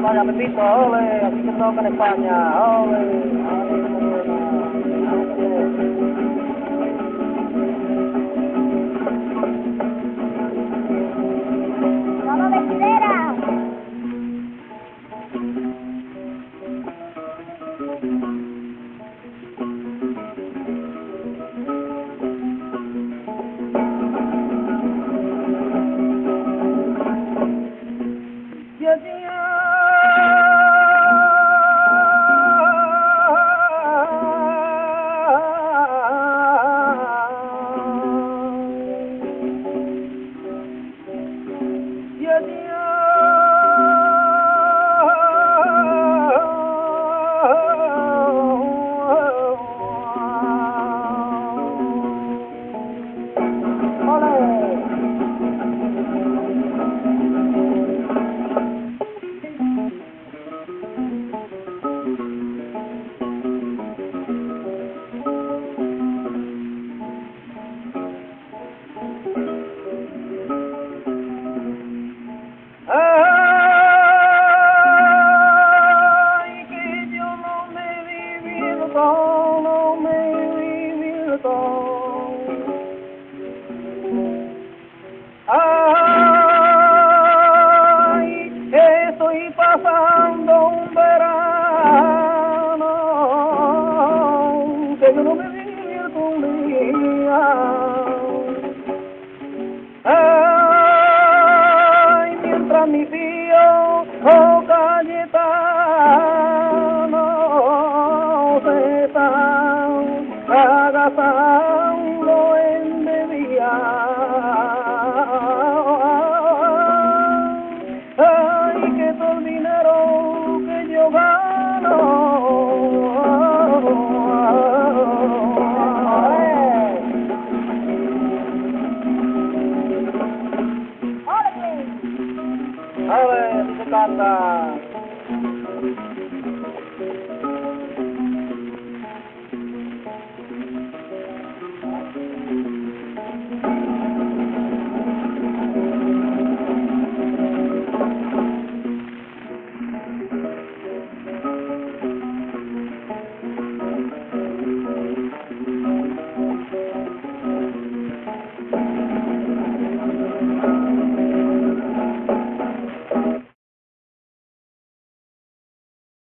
vaya Pepito, ole, así que toca en España, ole, ¡Vamos, vestidera! Ay, que yo no me he vivido todo, no me he vivido todo. Ay, estoy pasando un verano que yo no me he vivido un día. Ay, mientras mi tío Cayetano se están agasajados.